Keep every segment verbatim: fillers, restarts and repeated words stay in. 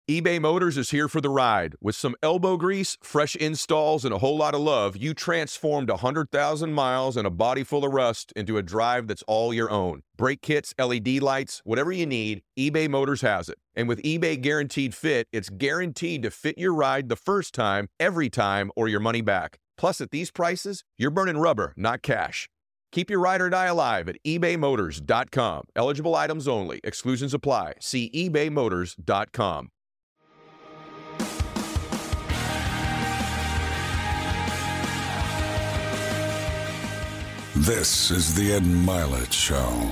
eBay Motors is here for the ride. With some elbow grease, fresh installs, and a whole lot of love, you transformed one hundred thousand miles and a body full of rust into a drive that's all your own. Brake kits, L E D lights, whatever you need, eBay Motors has it. And with eBay Guaranteed Fit, it's guaranteed to fit your ride the first time, every time, or your money back. Plus, at these prices, you're burning rubber, not cash. Keep your ride or die alive at ebay motors dot com. Eligible items only. Exclusions apply. See ebay motors dot com. This is the Ed Mylett Show.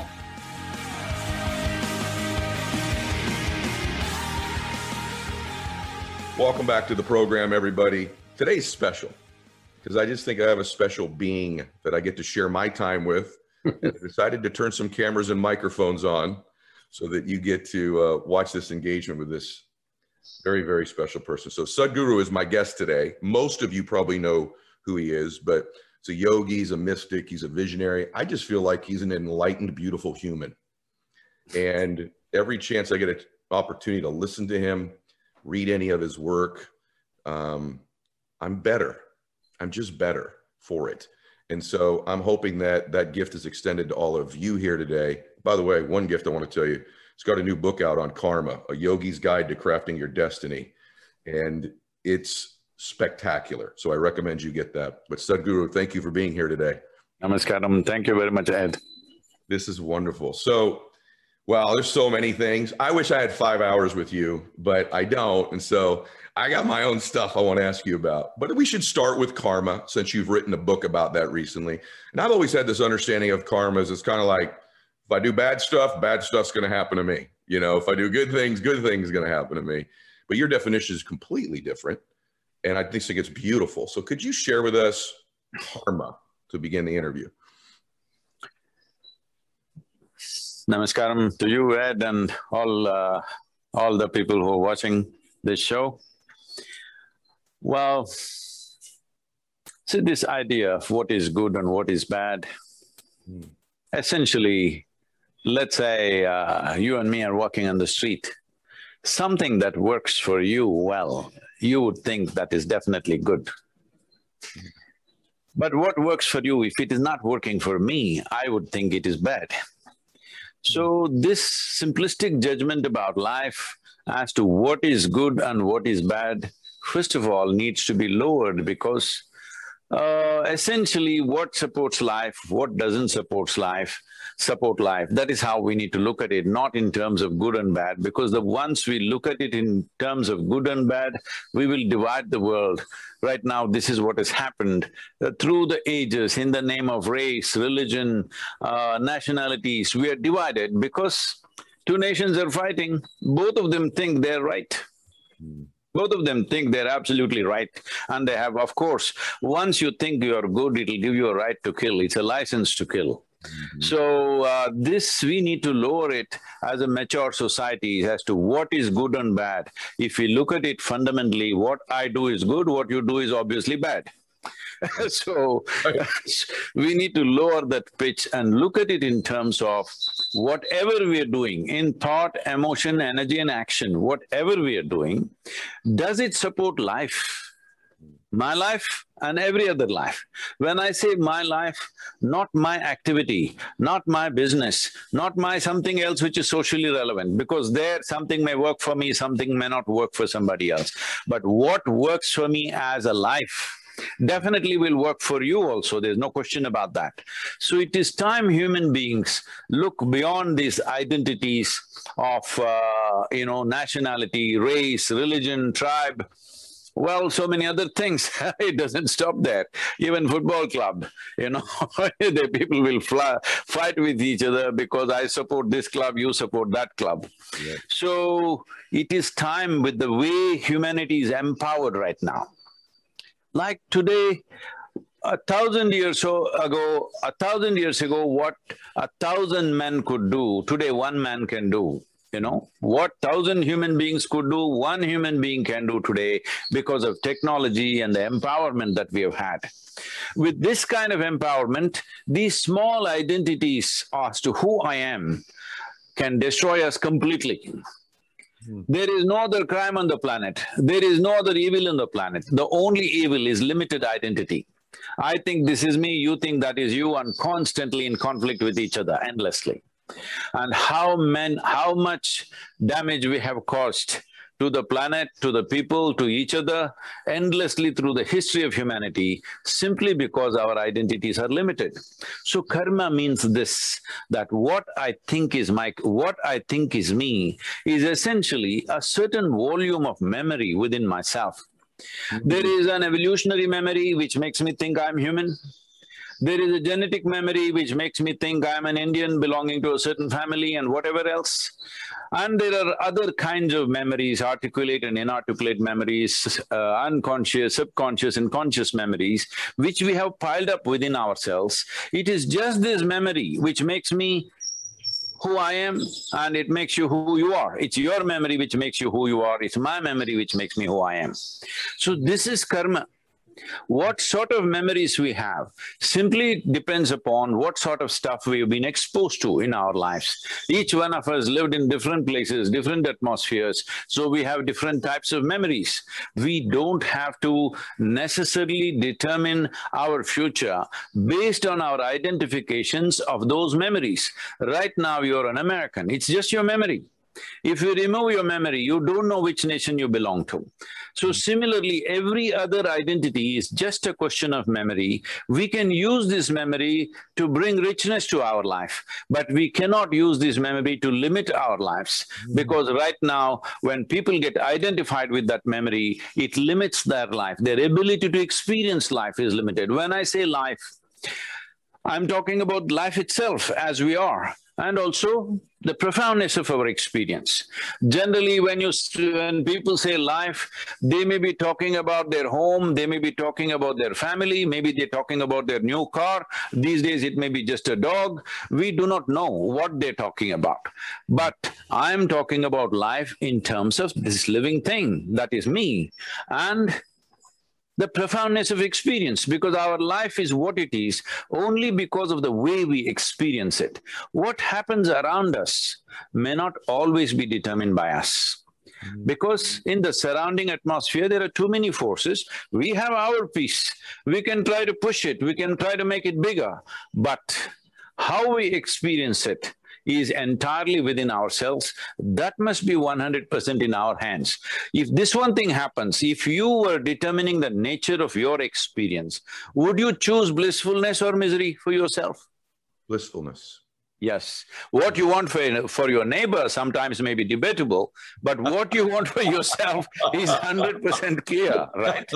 Welcome back to the program, everybody. Today's special because I just think I have a special being that I get to share my time with. And I decided to turn some cameras and microphones on so that you get to uh, watch this engagement with this very, very special person. So Sadhguru is my guest today. Most of you probably know who he is, but he's a yogi, he's a mystic, he's a visionary. I just feel like he's an enlightened, beautiful human. And every chance I get an opportunity to listen to him, read any of his work, um, I'm better. I'm just better for it. And so I'm hoping that that gift is extended to all of you here today. By the way, one gift I want to tell you, he's got a new book out on karma, A Yogi's Guide to Crafting Your Destiny. And it's spectacular. So I recommend you get that. But Sadhguru, thank you for being here today. Namaskaram. Thank you very much, Ed. This is wonderful. So, well, there's so many things. I wish I had five hours with you, but I don't. And so I got my own stuff I want to ask you about. But we should start with karma, since you've written a book about that recently. And I've always had this understanding of karma as it's kind of like, if I do bad stuff, bad stuff's going to happen to me. You know, if I do good things, good things are going to happen to me. But your definition is completely different. And I think it's beautiful. So could you share with us karma to begin the interview? Namaskaram to you, Ed, and all, uh, all the people who are watching this show. Well, see, this idea of what is good and what is bad, mm. essentially, let's say uh, you and me are walking on the street. Something that works for you well, you would think that is definitely good. But what works for you, if it is not working for me, I would think it is bad. So this simplistic judgment about life as to what is good and what is bad, first of all, needs to be lowered, because uh, essentially what supports life, what doesn't support life, support life, that is how we need to look at it, not in terms of good and bad, because the once we look at it in terms of good and bad, we will divide the world. Right now, this is what has happened uh, through the ages, in the name of race, religion, uh, nationalities. We are divided because two nations are fighting. Both of them think they're right. Mm. Both of them think they're absolutely right, and they have, of course, once you think you're good, it'll give you a right to kill. It's a license to kill. Mm-hmm. So uh, this, we need to lower it as a mature society as to what is good and bad. If we look at it fundamentally, what I do is good, what you do is obviously bad. So we need to lower that pitch and look at it in terms of whatever we are doing in thought, emotion, energy and action, whatever we are doing, does it support life? My life and every other life. When I say my life, not my activity, not my business, not my something else which is socially relevant, because there something may work for me, something may not work for somebody else. But what works for me as a life definitely will work for you also, there's no question about that. So it is time human beings look beyond these identities of, uh, you know, nationality, race, religion, tribe, well, so many other things. It doesn't stop there. Even football club, you know, the people will fly, fight with each other because I support this club, you support that club. Yeah. So it is time, with the way humanity is empowered right now. Like today, a thousand years ago, a thousand years ago, what a thousand men could do, today one man can do. You know, what thousand human beings could do, one human being can do today because of technology and the empowerment that we have had. With this kind of empowerment, these small identities as to who I am can destroy us completely. Hmm. There is no other crime on the planet. There is no other evil on the planet. The only evil is limited identity. I think this is me, you think that is you, and constantly in conflict with each other endlessly. And how men… how much damage we have caused to the planet, to the people, to each other, endlessly through the history of humanity, simply because our identities are limited. So karma means this, that what I think is my… what I think is me is essentially a certain volume of memory within myself. Mm-hmm. There is an evolutionary memory which makes me think I'm human. There is a genetic memory which makes me think I'm an Indian belonging to a certain family and whatever else. And there are other kinds of memories, articulate and inarticulate memories, uh, unconscious, subconscious and conscious memories, which we have piled up within ourselves. It is just this memory which makes me who I am, and it makes you who you are. It's your memory which makes you who you are, it's my memory which makes me who I am. So this is karma. What sort of memories we have simply depends upon what sort of stuff we've been exposed to in our lives. Each one of us lived in different places, different atmospheres, so we have different types of memories. We don't have to necessarily determine our future based on our identifications of those memories. Right now you're an American, it's just your memory. If you remove your memory, you don't know which nation you belong to. So similarly, every other identity is just a question of memory. We can use this memory to bring richness to our life, but we cannot use this memory to limit our lives. Mm. Because right now, when people get identified with that memory, it limits their life. Their ability to experience life is limited. When I say life, I'm talking about life itself as we are, and also the profoundness of our experience. Generally, when you… when people say life, they may be talking about their home, they may be talking about their family, maybe they're talking about their new car, these days it may be just a dog. We do not know what they're talking about. But I'm talking about life in terms of this living thing, that is me, and the profoundness of experience, because our life is what it is only because of the way we experience it. What happens around us may not always be determined by us. Because in the surrounding atmosphere, there are too many forces. We have our piece. We can try to push it, we can try to make it bigger, but how we experience it is entirely within ourselves. That must be one hundred percent in our hands. If this one thing happens, if you were determining the nature of your experience, would you choose blissfulness or misery for yourself? Blissfulness. Yes. What you want for, for your neighbor sometimes may be debatable, but what you want for yourself is one hundred percent clear, right?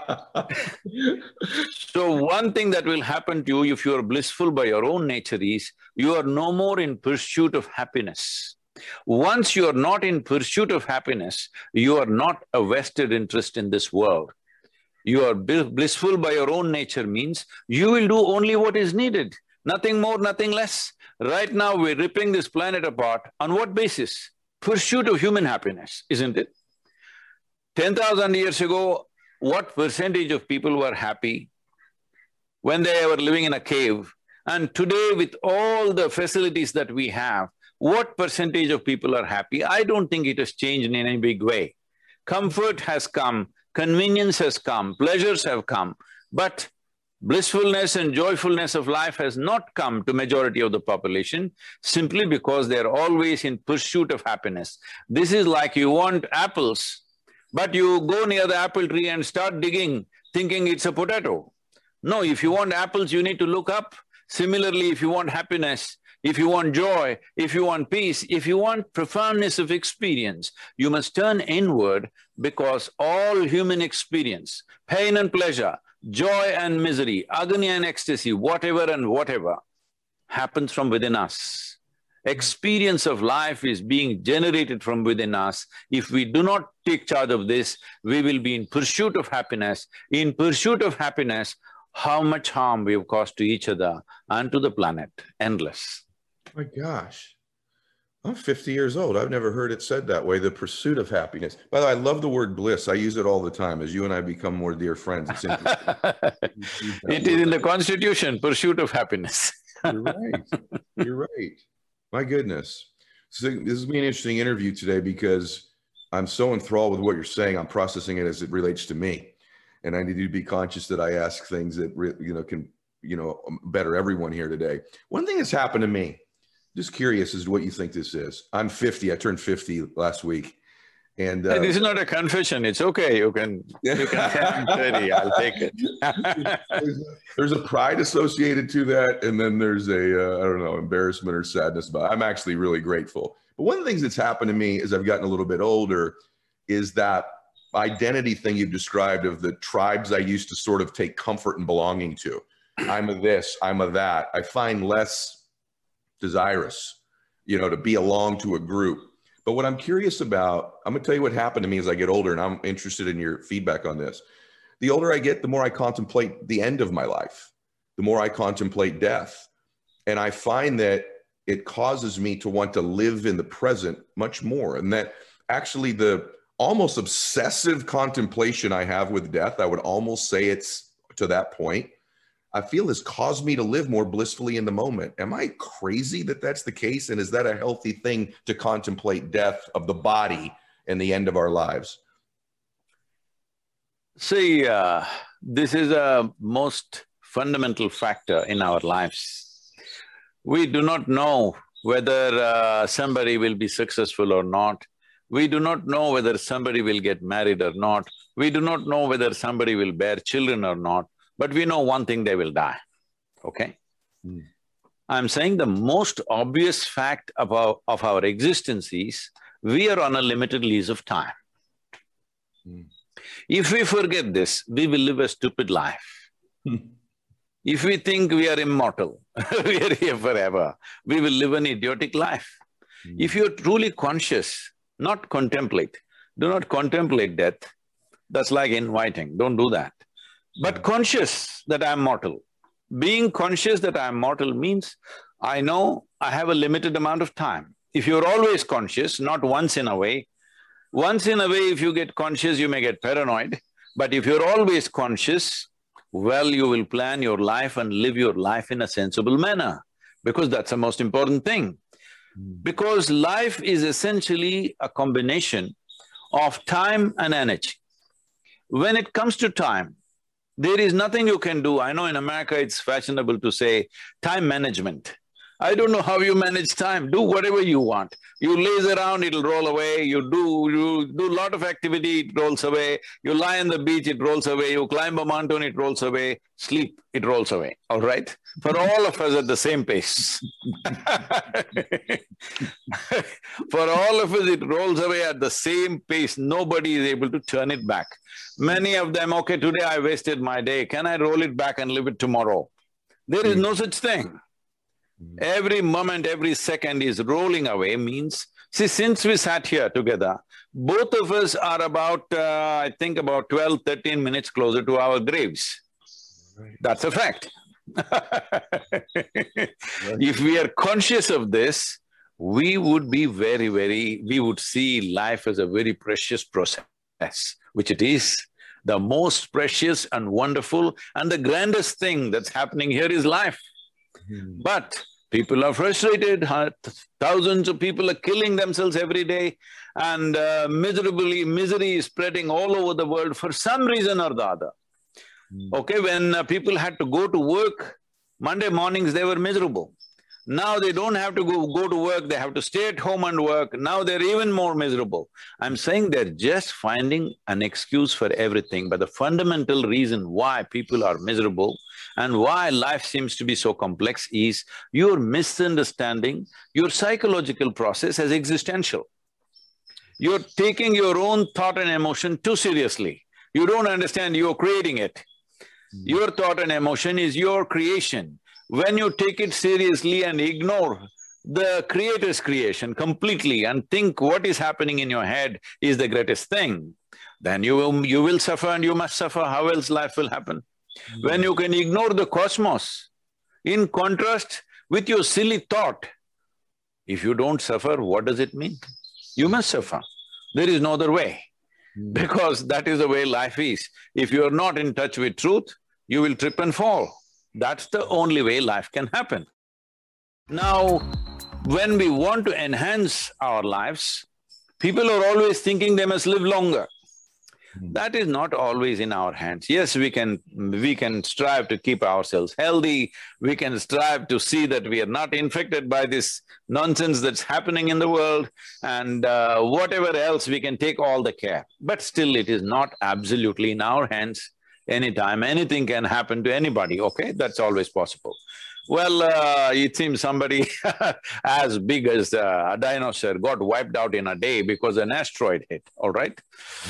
So one thing that will happen to you if you are blissful by your own nature is, you are no more in pursuit of happiness. Once you are not in pursuit of happiness, you are not a vested interest in this world. You are blissful by your own nature means you will do only what is needed, nothing more, nothing less. Right now we're ripping this planet apart. On what basis? Pursuit of human happiness, isn't it? Ten thousand years ago, what percentage of people were happy when they were living in a cave? And today, with all the facilities that we have, what percentage of people are happy? I don't think it has changed in any big way. Comfort has come, convenience has come, pleasures have come, but blissfulness and joyfulness of life has not come to majority of the population simply because they're always in pursuit of happiness. This is like you want apples, but you go near the apple tree and start digging, thinking it's a potato. No, if you want apples, you need to look up. Similarly, if you want happiness, if you want joy, if you want peace, if you want profoundness of experience, you must turn inward, because all human experience, pain and pleasure, joy and misery, agony and ecstasy, whatever and whatever, happens from within us. Experience of life is being generated from within us. If we do not take charge of this, we will be in pursuit of happiness. In pursuit of happiness, how much harm we have caused to each other and to the planet, endless. My gosh, I'm fifty years old. I've never heard it said that way, the pursuit of happiness. By the way, I love the word bliss. I use it all the time. As you and I become more dear friends, it's interesting. It is in the Constitution, pursuit of happiness. You're right. You're right. My goodness. So this has been an interesting interview today, because I'm so enthralled with what you're saying. I'm processing it as it relates to me. And I need to be conscious that I ask things that, you know, can, you know, better everyone here today. One thing that's happened to me, just curious as to what you think this is. I'm fifty. I turned fifty last week. And uh, this is not a confession. It's okay. You can, you can say I'm thirty. I'll take it. there's, there's a pride associated to that. And then there's a, uh, I don't know, embarrassment or sadness about it. I'm actually really grateful. But one of the things that's happened to me as I've gotten a little bit older is that identity thing you've described of the tribes I used to sort of take comfort in belonging to. I'm a this, I'm a that. I find less desirous, you know, to be along to a group. But what I'm curious about, I'm going to tell you what happened to me as I get older, and I'm interested in your feedback on this. The older I get, the more I contemplate the end of my life, the more I contemplate death. And I find that it causes me to want to live in the present much more. And that actually the almost obsessive contemplation I have with death, I would almost say it's to that point, I feel has caused me to live more blissfully in the moment. Am I crazy that that's the case? And is that a healthy thing to contemplate death of the body and the end of our lives? See, uh, this is a most fundamental factor in our lives. We do not know whether uh, somebody will be successful or not. We do not know whether somebody will get married or not. We do not know whether somebody will bear children or not. But we know one thing, they will die, okay? Mm. I'm saying the most obvious fact of our, of our existence is we are on a limited lease of time. Mm. If we forget this, we will live a stupid life. Mm. If we think we are immortal, we are here forever, we will live an idiotic life. Mm. If you're truly conscious, not contemplate, do not contemplate death, that's like inviting, don't do that. But conscious that I'm mortal. Being conscious that I'm mortal means I know I have a limited amount of time. If you're always conscious, not once in a way, once in a way if you get conscious, you may get paranoid. But if you're always conscious, well, you will plan your life and live your life in a sensible manner, because that's the most important thing. Because life is essentially a combination of time and energy. When it comes to time, there is nothing you can do. I know in America it's fashionable to say time management. I don't know how you manage time. Do whatever you want. You laze around, it'll roll away. You do… you do a lot of activity, it rolls away. You lie on the beach, it rolls away. You climb a mountain, it rolls away. Sleep, it rolls away, all right? For all of us at the same pace. For all of us, it rolls away at the same pace. Nobody is able to turn it back. Many of them, okay, today I wasted my day. Can I roll it back and live it tomorrow? There is no such thing. Every moment, every second is rolling away means… See, since we sat here together, both of us are about, uh, I think about twelve, thirteen minutes closer to our graves. Right. That's a fact. If we are conscious of this, we would be very, very… we would see life as a very precious process, which it is. The most precious and wonderful and the grandest thing that's happening here is life. Hmm. But people are frustrated, thousands of people are killing themselves every day, and uh, miserably, misery is spreading all over the world for some reason or the other. Hmm. Okay, when uh, people had to go to work, Monday mornings they were miserable. Now they don't have to go, go to work, they have to stay at home and work. Now they're even more miserable. I'm saying they're just finding an excuse for everything, but the fundamental reason why people are miserable and why life seems to be so complex is you're misunderstanding your psychological process as existential. You're taking your own thought and emotion too seriously. You don't understand you're creating it. Your thought and emotion is your creation. When you take it seriously and ignore the Creator's creation completely and think what is happening in your head is the greatest thing, then you will… you will suffer and you must suffer. How else life will happen? Mm-hmm. When you can ignore the cosmos, in contrast with your silly thought, if you don't suffer, what does it mean? You must suffer. There is no other way, mm-hmm. because that is the way life is. If you are not in touch with truth, you will trip and fall. That's the only way life can happen. Now, when we want to enhance our lives, People are always thinking they must live longer. That is not always in our hands. Yes, we can… we can strive to keep ourselves healthy, we can strive to see that we are not infected by this nonsense that's happening in the world, and uh, whatever else, we can take all the care. But still, it is not absolutely in our hands. Anytime, anything can happen to anybody, okay? That's always possible. Well, uh, it seems somebody as big as uh, a dinosaur got wiped out in a day because an asteroid hit, all right?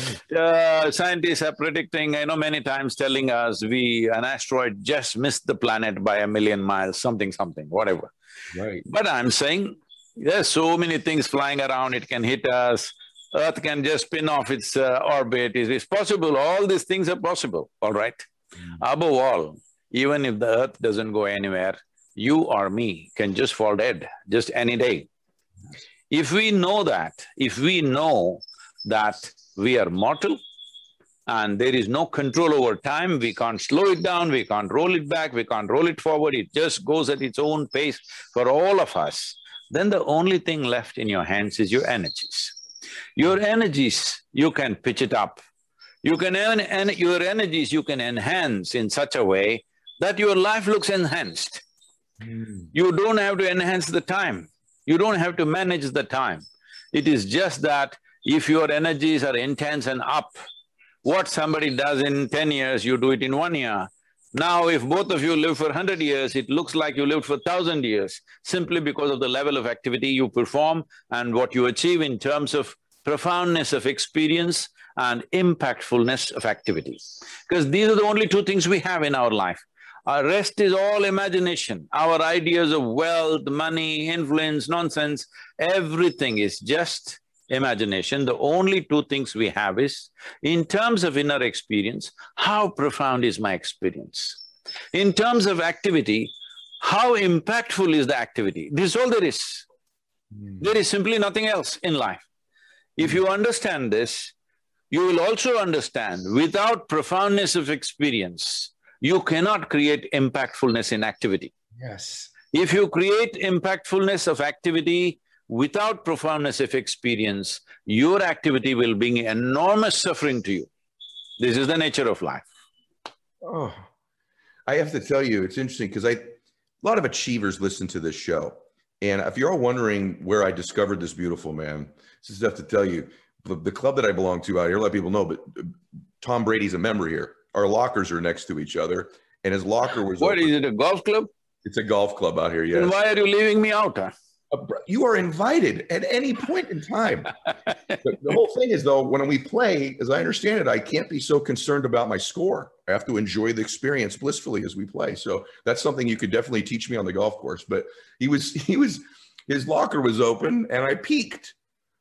Uh, scientists are predicting, you know, many times telling us we… an asteroid just missed the planet by a million miles, something, something, whatever. Right. But I'm saying, there's so many things flying around, it can hit us, Earth can just spin off its uh, orbit, it is possible, all these things are possible, all right? Mm. Above all, even if the Earth doesn't go anywhere, you or me can just fall dead, just any day. If we know that, if we know that we are mortal and there is no control over time, we can't slow it down, we can't roll it back, we can't roll it forward, it just goes at its own pace for all of us, then the only thing left in your hands is your energies. Your energies, you can pitch it up. You can… en en your energies you can enhance in such a way that your life looks enhanced. Mm. You don't have to enhance the time, you don't have to manage the time. It is just that if your energies are intense and up, what somebody does in ten years, you do it in one year. Now if both of you live for a hundred years, it looks like you lived for a thousand years, simply because of the level of activity you perform and what you achieve in terms of profoundness of experience and impactfulness of activity. Because these are the only two things we have in our life. Our rest is all imagination. Our ideas of wealth, money, influence, nonsense, everything is just imagination. The only two things we have is, in terms of inner experience, how profound is my experience? In terms of activity, how impactful is the activity? This is all there is. Mm. There is simply nothing else in life. If you understand this, you will also understand, without profoundness of experience, you cannot create impactfulness in activity. Yes. If you create impactfulness of activity without profoundness of experience, your activity will bring enormous suffering to you. This is the nature of life. Oh, I have to tell you, it's interesting because I… a lot of achievers listen to this show. And if you're all wondering where I discovered this beautiful man, this is stuff to tell you. The, the club that I belong to out here, a lot of people know, but Tom Brady's a member here. Our lockers are next to each other, and his locker was… What, open. Is it a golf club? It's a golf club out here, yes. Then why are you leaving me out, huh? Uh, you are invited at any point in time. the, the whole thing is, though, when we play, as I understand it, I can't be so concerned about my score. I have to enjoy the experience blissfully as we play. So that's something you could definitely teach me on the golf course. But he was… he was… his locker was open, and I peeked.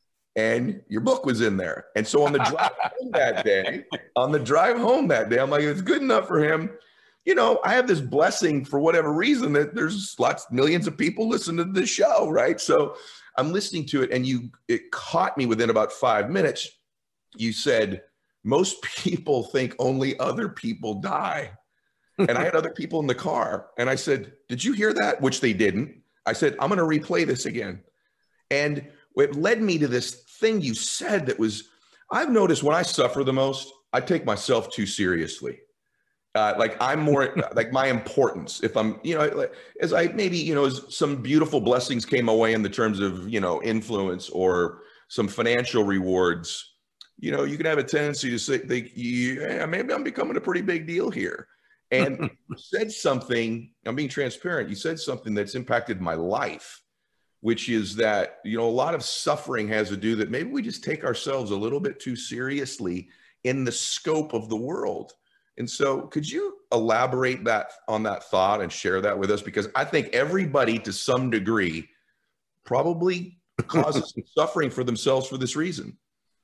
And your book was in there. And so on the drive home that day, on the drive home that day, I'm like, it's good enough for him. You know, I have this blessing for whatever reason that there's lots, millions of people listen to this show, right? So I'm listening to it, and you… it caught me within about five minutes. You said, most people think only other people die. And I had other people in the car. And I said, did you hear that? Which they didn't. I said, I'm going to replay this again. And it led me to this thing you said that was… I've noticed when I suffer the most, I take myself too seriously. Uh, like I'm more like my importance. If I'm, you know, as I maybe, you know, as some beautiful blessings came away in the terms of, you know, influence or some financial rewards, you know, you can have a tendency to say, think, yeah, maybe I'm becoming a pretty big deal here. And you said something, I'm being transparent, you said something that's impacted my life, which is that, you know, a lot of suffering has to do that maybe we just take ourselves a little bit too seriously in the scope of the world. And so could you elaborate that on that thought and share that with us? Because I think everybody to some degree probably causes suffering for themselves for this reason.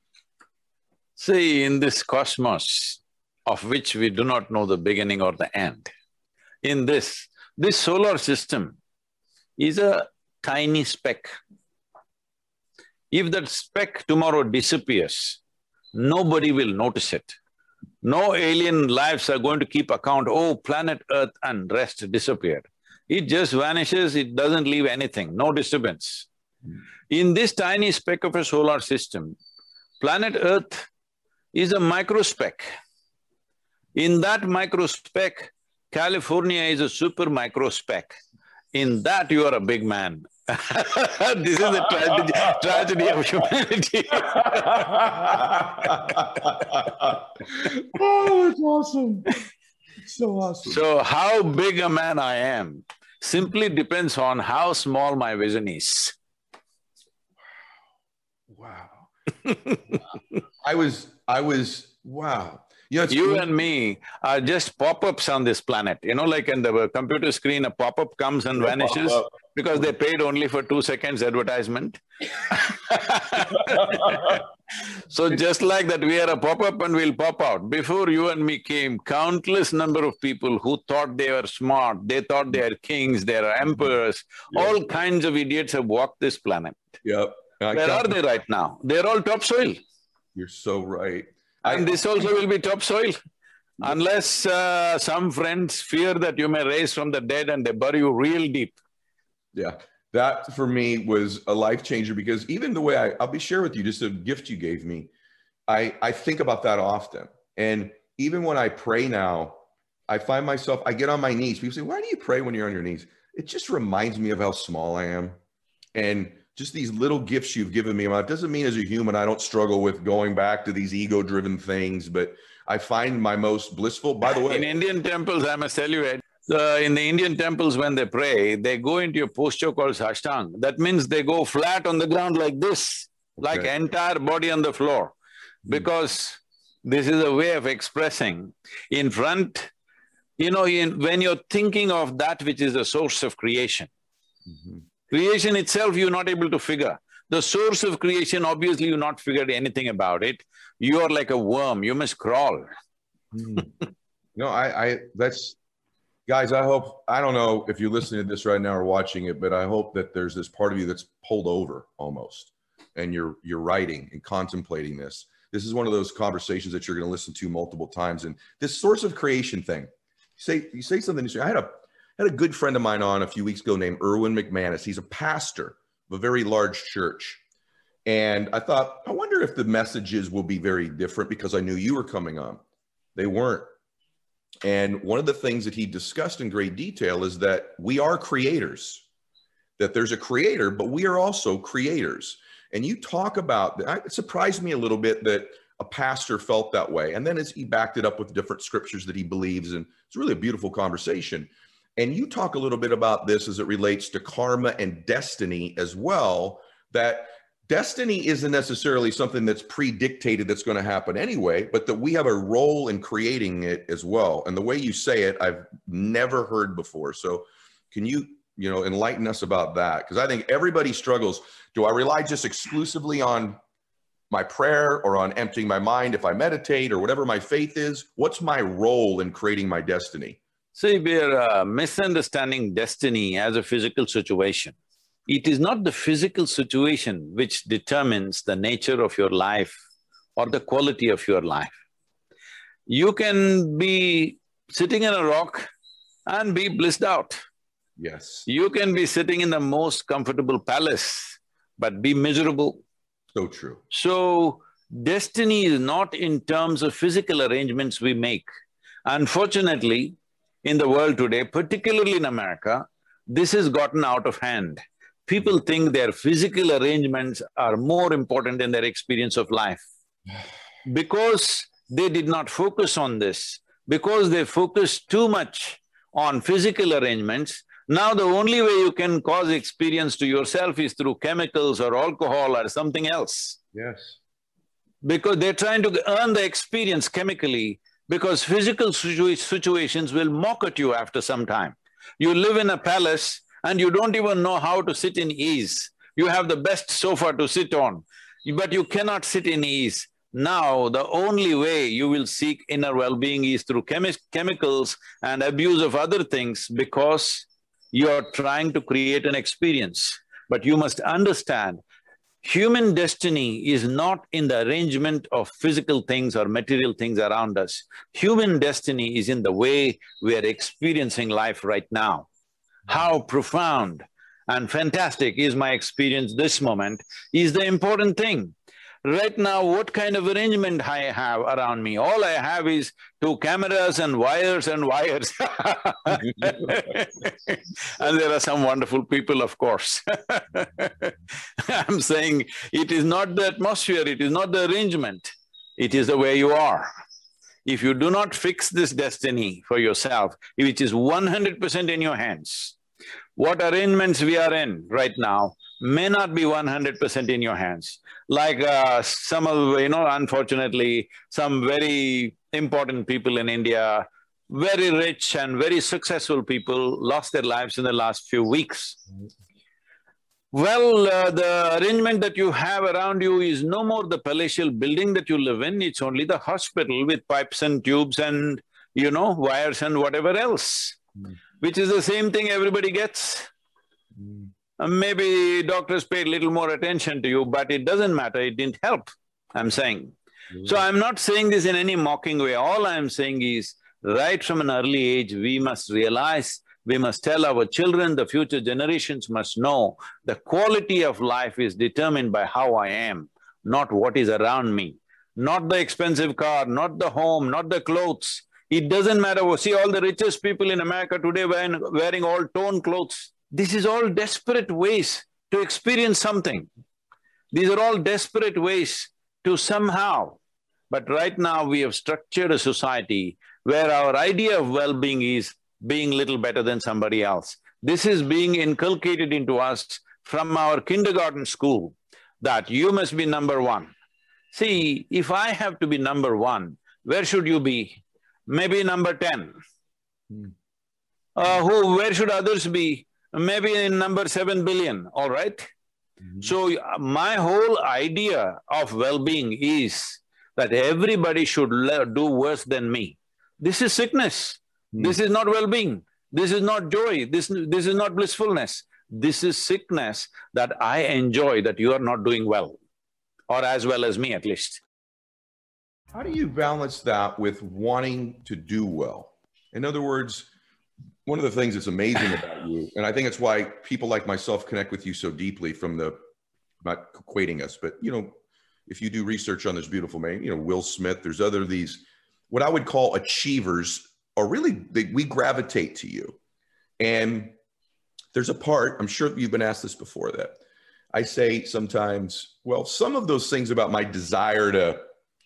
See, in this cosmos of which we do not know the beginning or the end, in this, this solar system is a tiny speck. If that speck tomorrow disappears, nobody will notice it. No alien lives are going to keep account, oh, planet Earth and rest disappeared. It just vanishes, it doesn't leave anything, no disturbance. In this tiny speck of a solar system, planet Earth is a microspeck. In that microspeck, California is a super microspeck. In that, you are a big man. This is the tragedy, tragedy of humanity. Oh, that's awesome. It's so awesome. So, how big a man I am simply depends on how small my vision is. Wow. I was, I was, wow. You know, it's You cool. and me are just pop-ups on this planet. You know, like in the computer screen, a pop-up comes and vanishes because they paid only for two seconds advertisement. So just like that, we are a pop-up and we'll pop out. Before you and me came, countless number of people who thought they were smart, they thought they are kings, they are emperors, Yep. all kinds of idiots have walked this planet. Yep. I Where can't- are they right now? They're all topsoil. You're so right. And this also will be topsoil. Unless uh, some friends fear that you may rise from the dead and they bury you real deep. Yeah, that for me was a life changer because even the way I, I'll be share with you just a gift you gave me. I, I think about that often. And even when I pray now, I find myself, I get on my knees. People say, why do you pray when you're on your knees? It just reminds me of how small I am. And just these little gifts you've given me. It doesn't mean as a human, I don't struggle with going back to these ego-driven things, but I find my most blissful, by the way. In Indian temples, I must tell you, Ed, uh, in the Indian temples when they pray, they go into a posture called Sashtang. That means they go flat on the ground like this, like Okay. entire body on the floor. Because this is a way of expressing in front, you know, in, when you're thinking of that which is the source of creation, Mhm. creation itself you're not able to figure. The source of creation, obviously you've not figured anything about it. You are like a worm, you must crawl. Mm. No, I, I, that's, guys, I hope, I don't know if you're listening to this right now or watching it, but I hope that there's this part of you that's pulled over almost and you're, you're writing and contemplating this. This is one of those conversations that you're going to listen to multiple times. And this source of creation thing, you say, you say something, I had a, I had a good friend of mine on a few weeks ago named Erwin McManus. He's a pastor of a very large church. And I thought, I wonder if the messages will be very different because I knew you were coming on. They weren't. And one of the things that he discussed in great detail is that we are creators, that there's a creator, but we are also creators. And you talk about, it surprised me a little bit that a pastor felt that way. And then as he backed it up with different scriptures that he believes in, it's really a beautiful conversation. And you talk a little bit about this as it relates to karma and destiny as well, that destiny isn't necessarily something that's predictated that's going to happen anyway, but that we have a role in creating it as well. And the way you say it, I've never heard before. So can you, you know, enlighten us about that? Because I think everybody struggles. Do I rely just exclusively on my prayer or on emptying my mind if I meditate or whatever my faith is? What's my role in creating my destiny? See, we are uh, misunderstanding destiny as a physical situation. It is not the physical situation which determines the nature of your life or the quality of your life. You can be sitting in a rock and be blissed out. Yes. You can be sitting in the most comfortable palace, but be miserable. So true. So, destiny is not in terms of physical arrangements we make. Unfortunately, in the world today, particularly in America, this has gotten out of hand. People think their physical arrangements are more important than their experience of life. Because they did not focus on this, because they focused too much on physical arrangements, now the only way you can cause experience to yourself is through chemicals or alcohol or something else. Yes. Because they're trying to earn the experience chemically, because physical situa situations will mock at you after some time. You live in a palace and you don't even know how to sit in ease. You have the best sofa to sit on, but you cannot sit in ease. Now, the only way you will seek inner well-being is through chemi chemicals and abuse of other things, because you are trying to create an experience. But you must understand, human destiny is not in the arrangement of physical things or material things around us. Human destiny is in the way we are experiencing life right now. How profound and fantastic is my experience this moment is the important thing. Right now, what kind of arrangement I have around me? All I have is two cameras and wires and wires and there are some wonderful people, of course. I'm saying it is not the atmosphere, it is not the arrangement, it is the way you are. If you do not fix this destiny for yourself, which is one hundred percent in your hands, what arrangements we are in right now may not be one hundred percent in your hands. Like uh, some of, you know, unfortunately, some very important people in India, very rich and very successful people lost their lives in the last few weeks. Well, uh, the arrangement that you have around you is no more the palatial building that you live in, it's only the hospital with pipes and tubes and, you know, wires and whatever else, mm. which is the same thing everybody gets. Mm. Uh, maybe doctors paid little more attention to you, but it doesn't matter, it didn't help, I'm saying. Mm. So I'm not saying this in any mocking way, all I'm saying is, right from an early age, we must realize, we must tell our children, the future generations must know the quality of life is determined by how I am, not what is around me. Not the expensive car, not the home, not the clothes. It doesn't matter. See all the richest people in America today wearing, wearing all torn clothes. This is all desperate ways to experience something. These are all desperate ways to somehow… But right now we have structured a society where our idea of well-being is being little better than somebody else. This is being inculcated into us from our kindergarten school, that you must be number one. See, if I have to be number one, where should you be? Maybe number ten. Hmm. Uh, who… where should others be? Maybe in number seven billion, all right? Mm-hmm. So, uh, my whole idea of well-being is that everybody should do worse than me. This is sickness. Mm. This is not well-being. This is not joy. This, this is not blissfulness. This is sickness that I enjoy that you are not doing well, or as well as me at least. How do you balance that with wanting to do well? In other words, one of the things that's amazing about you, and I think it's why people like myself connect with you so deeply from the… not equating us, but you know, if you do research on this beautiful man, you know, Will Smith, there's other these, what I would call achievers are really, they, we gravitate to you. And there's a part, I'm sure you've been asked this before, that I say sometimes, well, some of those things about my desire to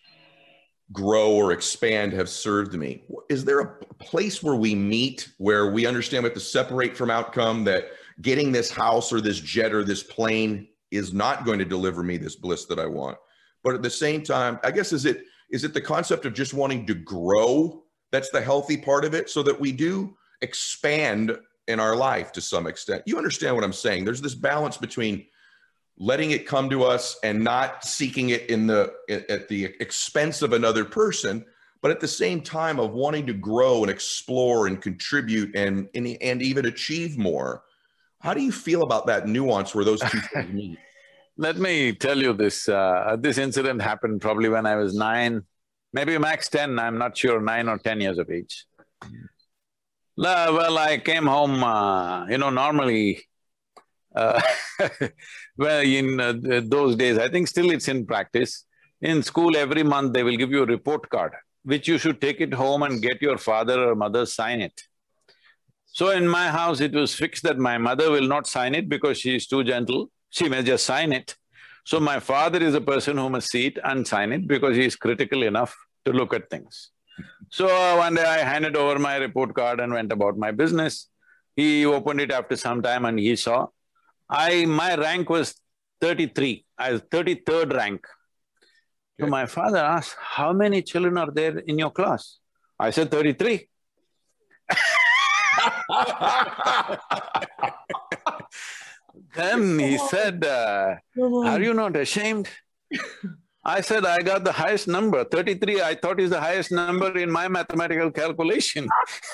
grow or expand have served me. Is there a place where we meet, where we understand we have to separate from outcome, that getting this house or this jet or this plane is not going to deliver me this bliss that I want? But at the same time, I guess, is it is it the concept of just wanting to grow that's the healthy part of it, so that we do expand in our life to some extent? You understand what I'm saying? There's this balance between letting it come to us and not seeking it in the at the expense of another person, but at the same time of wanting to grow and explore and contribute and and, and even achieve more. How do you feel about that nuance where those two things meet? Let me tell you this, uh, this incident happened probably when I was nine, maybe max ten, I'm not sure, nine or ten years of age. Uh, well, I came home, uh, you know, normally, uh, well, in uh, those days, I think still it's in practice. In school, every month they will give you a report card, which you should take it home and get your father or mother sign it. So in my house, it was fixed that my mother will not sign it because she is too gentle. She may just sign it. So my father is a person who must see it and sign it because he is critical enough to look at things. So uh, one day I handed over my report card and went about my business. He opened it after some time and he saw, I… my rank was thirty-three, I was thirty-third rank. So my father asked, how many children are there in your class? I said, thirty-three. Then he said, uh, are you not ashamed? I said, I got the highest number, thirty-three, I thought is the highest number in my mathematical calculation.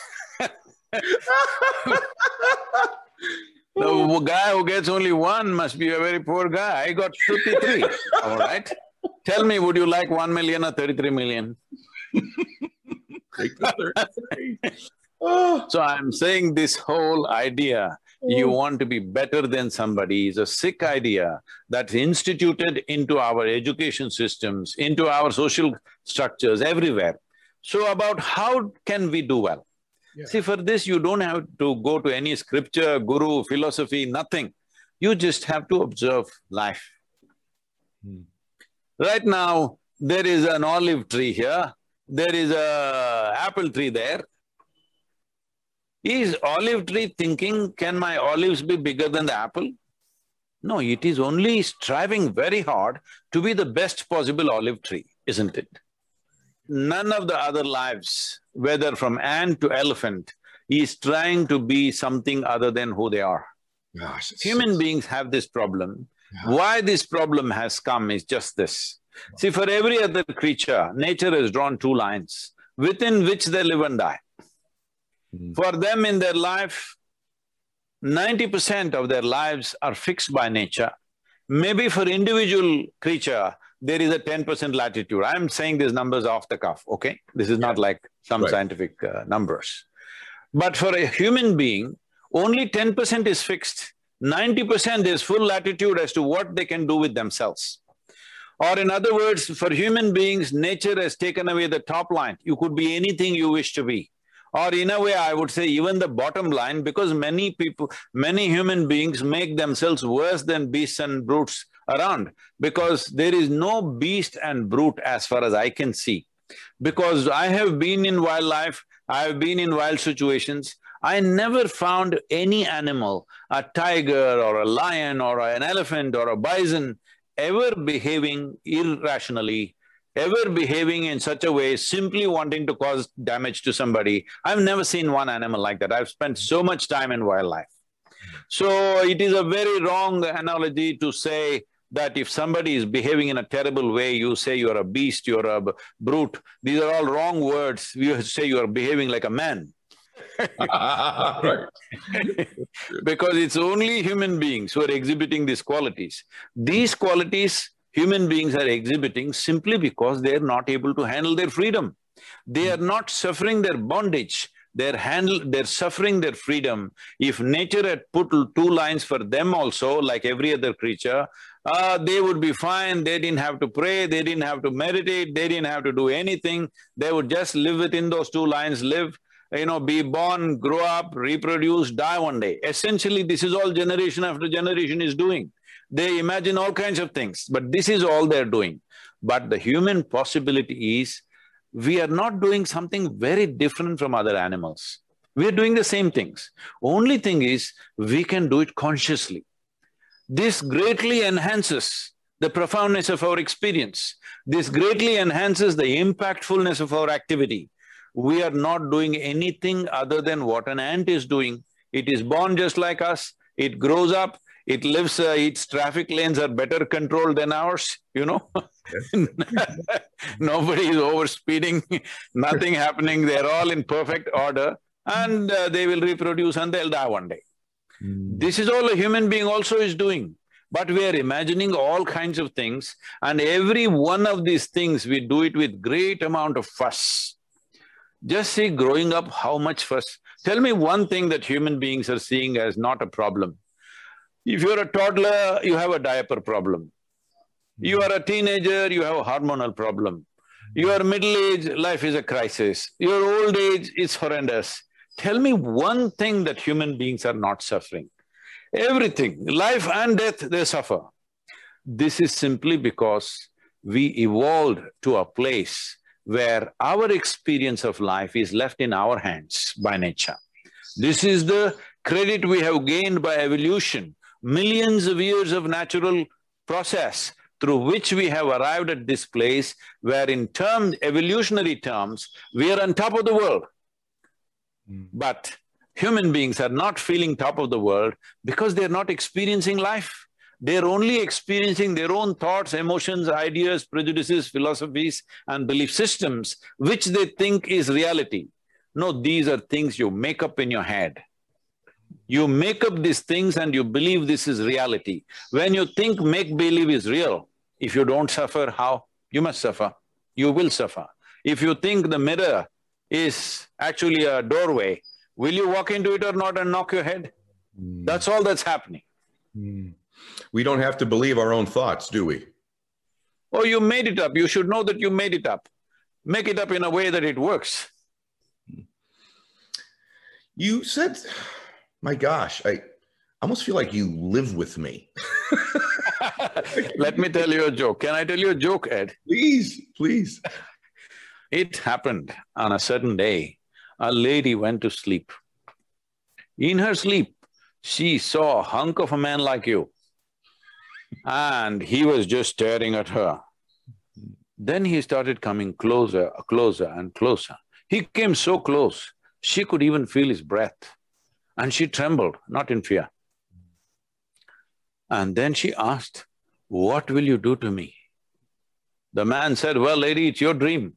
The guy who gets only one must be a very poor guy. I got fifty-three, all right? Tell me, would you like one million or thirty-three million? Take the thirty-three. So I'm saying this whole idea you want to be better than somebody is a sick idea that's instituted into our education systems, into our social structures, everywhere. So about how can we do well? Yeah. See, for this you don't have to go to any scripture, guru, philosophy, nothing. You just have to observe life. Hmm. Right now, there is an olive tree here, there is a apple tree there. Is olive tree thinking, can my olives be bigger than the apple? No, it is only striving very hard to be the best possible olive tree, isn't it? None of the other lives, whether from ant to elephant, is trying to be something other than who they are. Gosh, Human so... beings have this problem. Yeah. Why this problem has come is just this. See, for every other creature, nature has drawn two lines within which they live and die. For them in their life, ninety percent of their lives are fixed by nature. Maybe for individual creature, there is a ten percent latitude. I'm saying these numbers off the cuff, okay? This is not like some right. scientific uh, numbers. But for a human being, only ten percent is fixed, ninety percent is full latitude as to what they can do with themselves. Or in other words, for human beings, nature has taken away the top line. You could be anything you wish to be. Or in a way, I would say even the bottom line, because many people, many human beings make themselves worse than beasts and brutes around, because there is no beast and brute as far as I can see. Because I have been in wildlife, I have been in wild situations, I never found any animal, a tiger or a lion or an elephant or a bison, ever behaving irrationally, ever behaving in such a way, simply wanting to cause damage to somebody. I've never seen one animal like that. I've spent so much time in wildlife. So it is a very wrong analogy to say that if somebody is behaving in a terrible way, you say you're a beast, you're a brute. These are all wrong words. You say you are behaving like a man. Right. Because it's only human beings who are exhibiting these qualities. These qualities human beings are exhibiting simply because they are not able to handle their freedom. They are not suffering their bondage, they're handle… they're suffering their freedom. If nature had put two lines for them also, like every other creature, uh, they would be fine, they didn't have to pray, they didn't have to meditate, they didn't have to do anything, they would just live within those two lines, live, you know, be born, grow up, reproduce, die one day. Essentially, this is all generation after generation is doing. They imagine all kinds of things, but this is all they're doing. But the human possibility is, we are not doing something very different from other animals. We are doing the same things. Only thing is, we can do it consciously. This greatly enhances the profoundness of our experience. This greatly enhances the impactfulness of our activity. We are not doing anything other than what an ant is doing. It is born just like us, it grows up, it lives, uh, its traffic lanes are better controlled than ours, you know. Nobody is overspeeding, nothing happening, they're all in perfect order, and uh, they will reproduce and they'll die one day. Mm. This is all a human being also is doing. But we are imagining all kinds of things, and every one of these things we do it with great amount of fuss. Just see growing up how much fuss. Tell me one thing that human beings are seeing as not a problem. If you're a toddler, you have a diaper problem. You are a teenager, you have a hormonal problem. You are middle-aged, life is a crisis. Your old age is horrendous. Tell me one thing that human beings are not suffering. Everything, life and death, they suffer. This is simply because we evolved to a place where our experience of life is left in our hands by nature. This is the credit we have gained by evolution. Millions of years of natural process through which we have arrived at this place where in terms, evolutionary terms, we are on top of the world. Mm. But human beings are not feeling top of the world because they're not experiencing life. They're only experiencing their own thoughts, emotions, ideas, prejudices, philosophies and belief systems, which they think is reality. No, these are things you make up in your head. You make up these things and you believe this is reality. When you think make-believe is real, if you don't suffer, how? You must suffer. You will suffer. If you think the mirror is actually a doorway, will you walk into it or not and knock your head? Mm. That's all that's happening. Mm. We don't have to believe our own thoughts, do we? Oh, you made it up. You should know that you made it up. Make it up in a way that it works. You said, my gosh, I almost feel like you live with me. Let me tell you a joke. Can I tell you a joke, Ed? Please, please. It happened on a certain day. A lady went to sleep. In her sleep, she saw a hunk of a man like you, and he was just staring at her. Then he started coming closer, closer and closer. He came so close, she could even feel his breath, and she trembled, not in fear. And then she asked, "What will you do to me?" The man said, "Well, lady, it's your dream."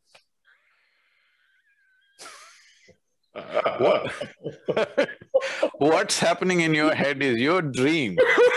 What? What's happening in your head is your dream.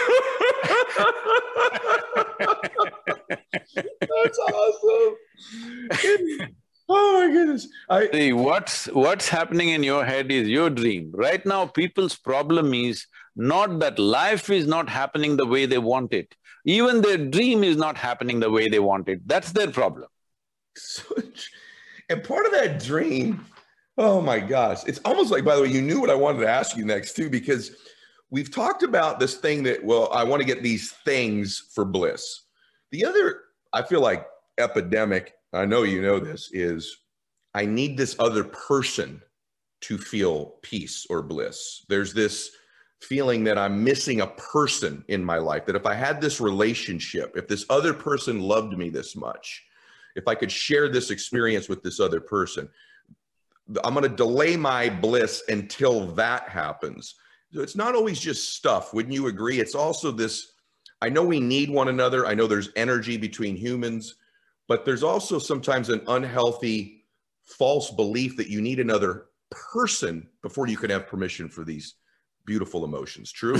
That's awesome. Oh my goodness. I… See, what's… what's happening in your head is your dream. Right now, people's problem is not that life is not happening the way they want it. Even their dream is not happening the way they want it. That's their problem. Such… and part of that dream, oh my gosh, it's almost like, by the way, you knew what I wanted to ask you next too, because we've talked about this thing that, well, I want to get these things for bliss. The other, I feel like, epidemic, I know you know this, is I need this other person to feel peace or bliss. There's this feeling that I'm missing a person in my life, that if I had this relationship, if this other person loved me this much, if I could share this experience with this other person, I'm going to delay my bliss until that happens. So it's not always just stuff. Wouldn't you agree? It's also this, I know we need one another. I know there's energy between humans, but there's also sometimes an unhealthy, false belief that you need another person before you can have permission for these beautiful emotions. True?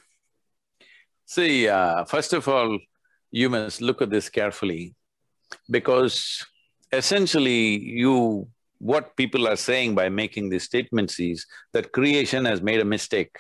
See, uh, first of all, you must look at this carefully, because essentially you… what people are saying by making these statements is that creation has made a mistake.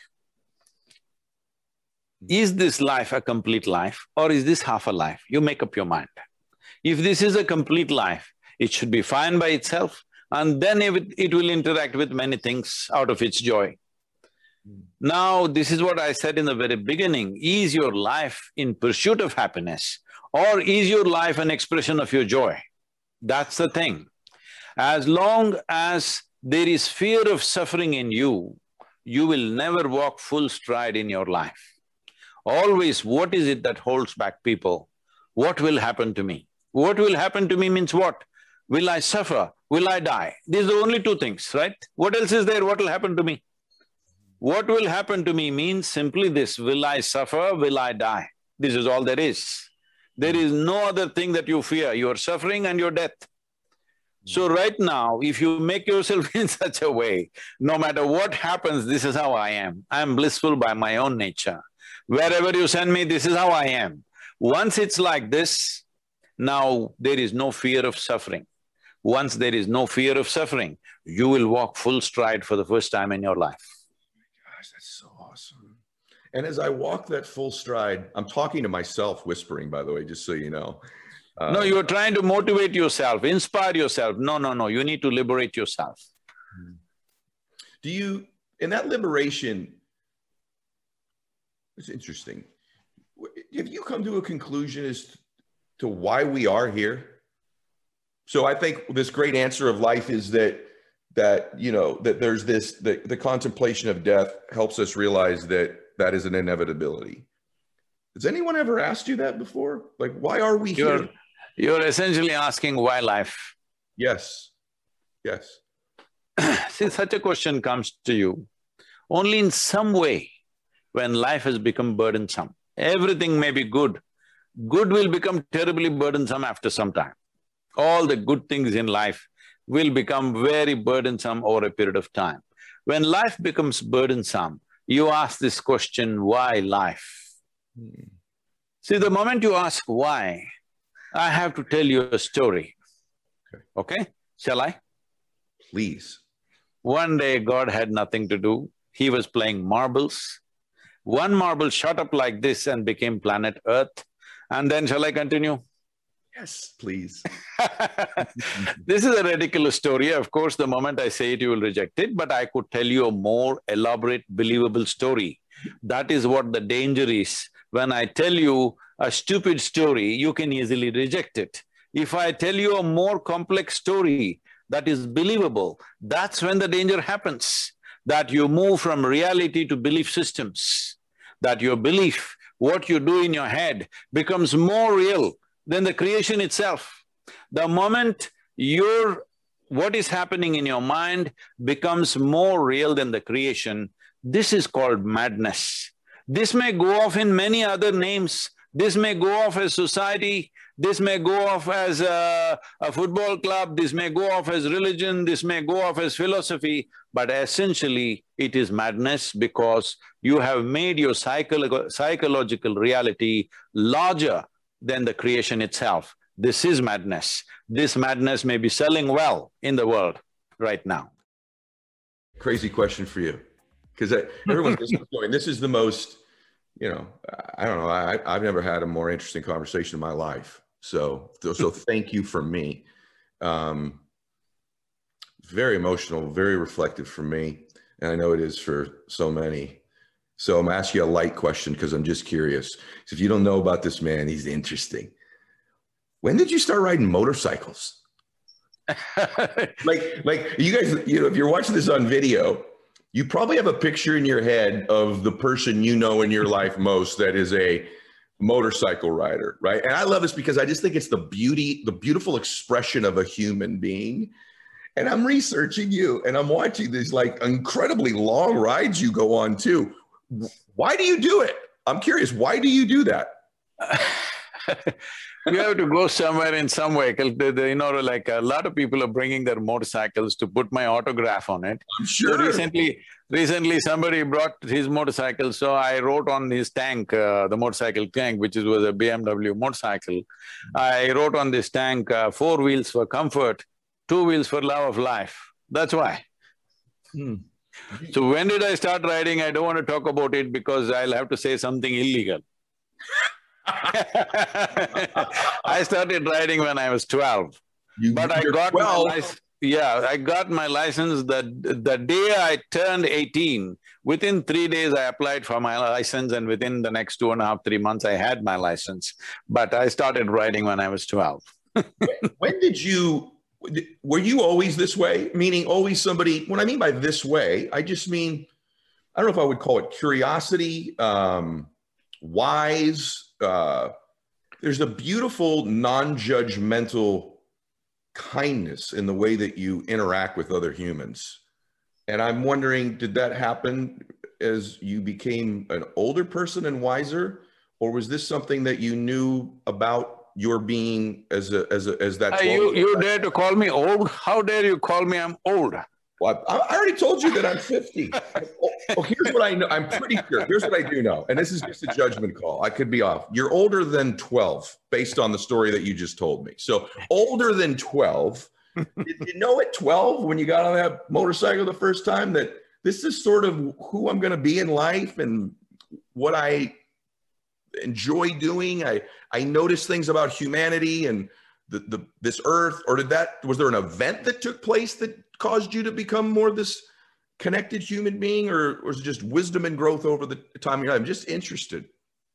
Is this life a complete life, or is this half a life? You make up your mind. If this is a complete life, it should be fine by itself, and then it, it will interact with many things out of its joy. Mm. Now, this is what I said in the very beginning, is your life in pursuit of happiness, or is your life an expression of your joy? That's the thing. As long as there is fear of suffering in you, you will never walk full stride in your life. Always, what is it that holds back people? What will happen to me? What will happen to me means what? Will I suffer? Will I die? These are the only two things, right? What else is there? What will happen to me? What will happen to me means simply this: will I suffer? Will I die? This is all there is. There is no other thing that you fear, your suffering and your death. So right now, if you make yourself in such a way, no matter what happens, this is how I am. I am blissful by my own nature. Wherever you send me, this is how I am. Once it's like this, now there is no fear of suffering. Once there is no fear of suffering, you will walk full stride for the first time in your life. Gosh, that's so awesome. And as I walk that full stride, I'm talking to myself, whispering, by the way, just so you know. Uh, no, you're trying to motivate yourself, inspire yourself. No, no, no, you need to liberate yourself. Do you… in that liberation, it's interesting. Have you come to a conclusion as to why we are here? So I think this great answer of life is that, that, you know, that there's this, the, the contemplation of death helps us realize that that is an inevitability. Has anyone ever asked you that before? Like, why are we you're, here? You're essentially asking why life. Yes, yes. See, such a question comes to you only in some way when life has become burdensome. Everything may be good. Good will become terribly burdensome after some time. All the good things in life will become very burdensome over a period of time. When life becomes burdensome, you ask this question, why life? Hmm. See, the moment you ask why, I have to tell you a story. Okay? Okay? Shall I? Please. One day, God had nothing to do. He was playing marbles, One marble shot up like this and became planet Earth. And then shall I continue? Yes, please. This is a ridiculous story. Of course, the moment I say it, you will reject it, but I could tell you a more elaborate, believable story. That is what the danger is. When I tell you a stupid story, you can easily reject it. If I tell you a more complex story that is believable, that's when the danger happens. That you move from reality to belief systems. That your belief, what you do in your head, becomes more real than the creation itself. The moment your… what is happening in your mind becomes more real than the creation, this is called madness. This may go off in many other names. This may go off as society, this may go off as a, a football club, this may go off as religion, this may go off as philosophy, but essentially it is madness because you have made your psycholo- psychological reality larger than the creation itself. This is madness. This madness may be selling well in the world right now. Crazy question for you, because everyone's going, this is the most, you know, I don't know, I, I've never had a more interesting conversation in my life. So, so thank you for me. Um, very emotional, very reflective for me. And I know it is for so many. So I'm asking you a light question because I'm just curious. So if you don't know about this man, he's interesting. When did you start riding motorcycles? like, like you guys, you know, if you're watching this on video, you probably have a picture in your head of the person you know in your life most that is a motorcycle rider, right? And I love this because I just think it's the beauty, the beautiful expression of a human being. And I'm researching you and I'm watching these like incredibly long rides you go on too. Why do you do it? I'm curious, why do you do that? You have to go somewhere in some vehicle. You know, like a lot of people are bringing their motorcycles to put my autograph on it. I'm sure. So recently, recently somebody brought his motorcycle, so I wrote on his tank, uh, the motorcycle tank, which was a B M W motorcycle. I wrote on this tank, uh, four wheels for comfort, two wheels for love of life. That's why. Hmm. So when did I start riding? I don't want to talk about it because I'll have to say something illegal. I started riding when I was twelve, you, but I got twelve. my license. Yeah, I got my license the the day I turned eighteen. Within three days, I applied for my license, and within the next two and a half, three months, I had my license. But I started riding when I was twelve. When did you? Were you always this way? Meaning, always somebody? What I mean by this way, I just mean, I don't know if I would call it curiosity, um, wise. Uh, there's a beautiful non-judgmental kindness in the way that you interact with other humans. And I'm wondering, did that happen as you became an older person and wiser? Or was this something that you knew about your being as a, as a, as that? Uh, you, you dare to call me old? How dare you call me I'm old? Well, I, I already told you that I'm fifty. oh, oh, here's what I know. I'm pretty sure. Here's what I do know. And this is just a judgment call. I could be off. You're older than twelve based on the story that you just told me. So older than twelve. Did you know at twelve when you got on that motorcycle the first time that this is sort of who I'm going to be in life and what I enjoy doing? I, I notice things about humanity and the, the, this earth, or did that, was there an event that took place that caused you to become more this connected human being, or, or was it just wisdom and growth over the time of your life? I'm just interested.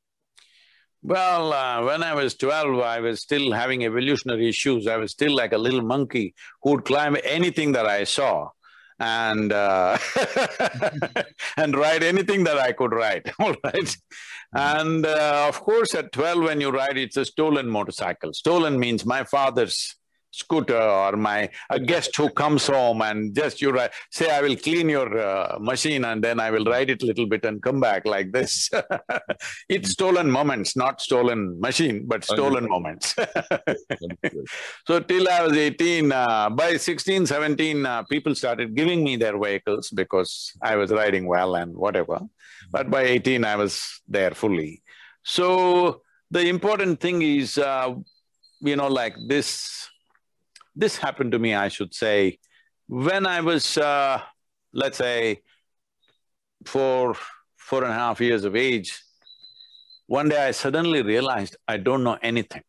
Well, uh, when I was twelve, I was still having evolutionary issues. I was still like a little monkey who would climb anything that I saw and uh, and ride anything that I could ride, all right? And uh, of course, at twelve, when you ride, it's a stolen motorcycle. Stolen means my father's scooter or my a guest who comes home and just you ride, say, I will clean your uh, machine and then I will ride it a little bit and come back like this. It's stolen moments, not stolen machine, but stolen moments. So till I was eighteen, uh, by sixteen, seventeen, uh, people started giving me their vehicles because I was riding well and whatever. But by eighteen, I was there fully. So the important thing is, uh, you know, like this, this happened to me, I should say, when I was, uh, let's say, for four and a half years of age, one day I suddenly realized I don't know anything.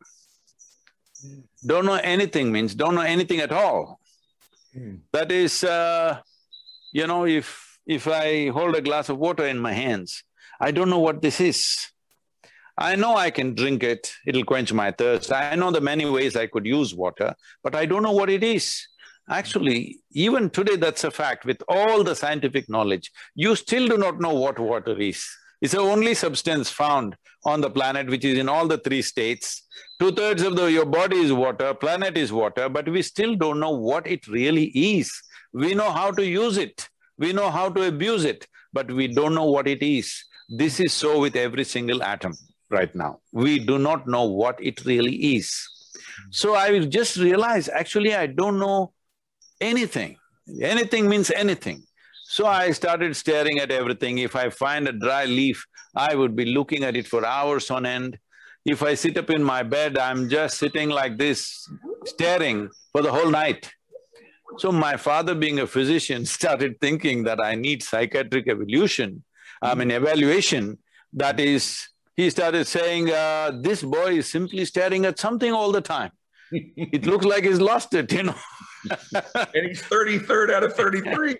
Don't know anything means don't know anything at all. Mm. That is, uh, you know, if… if I hold a glass of water in my hands, I don't know what this is. I know I can drink it, it'll quench my thirst. I know the many ways I could use water, but I don't know what it is. Actually, even today that's a fact, with all the scientific knowledge, you still do not know what water is. It's the only substance found on the planet which is in all the three states. Two-thirds of the… your body is water, planet is water, but we still don't know what it really is. We know how to use it, we know how to abuse it, but we don't know what it is. This is so with every single atom right now. We do not know what it really is. So I just realized, actually I don't know anything. Anything means anything. So I started staring at everything. If I find a dry leaf, I would be looking at it for hours on end. If I sit up in my bed, I'm just sitting like this, staring for the whole night. So my father, being a physician, started thinking that I need psychiatric evolution, I mean evaluation. That is, he started saying, uh, this boy is simply staring at something all the time. It looks like he's lost it, you know. And he's thirty-third out of thirty-three.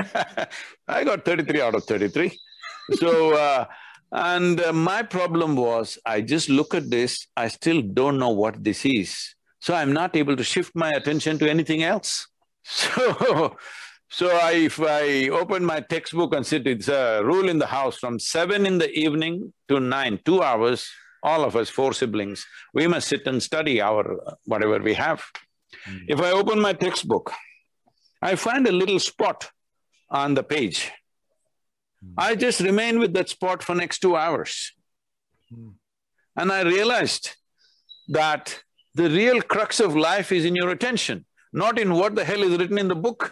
I got thirty-three out of thirty-three. So, uh, and uh, my problem was, I just look at this, I still don't know what this is. So I'm not able to shift my attention to anything else. So, so I, if I open my textbook and sit, it's a rule in the house, from seven in the evening to nine, two hours, all of us, four siblings, we must sit and study our… whatever we have. Mm. If I open my textbook, I find a little spot on the page. Mm. I just remain with that spot for next two hours. Mm. And I realized that the real crux of life is in your attention, not in what the hell is written in the book.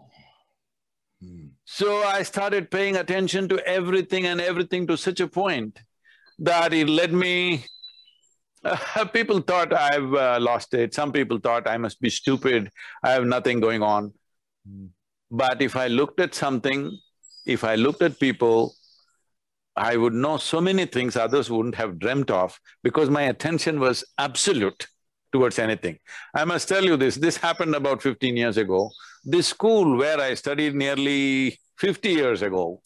Mm. So I started paying attention to everything and everything to such a point that it led me… Uh, people thought I've uh, lost it, some people thought I must be stupid, I have nothing going on. Mm. But if I looked at something, if I looked at people, I would know so many things others wouldn't have dreamt of, because my attention was absolute towards anything. I must tell you this, this happened about fifteen years ago. This school where I studied nearly fifty years ago,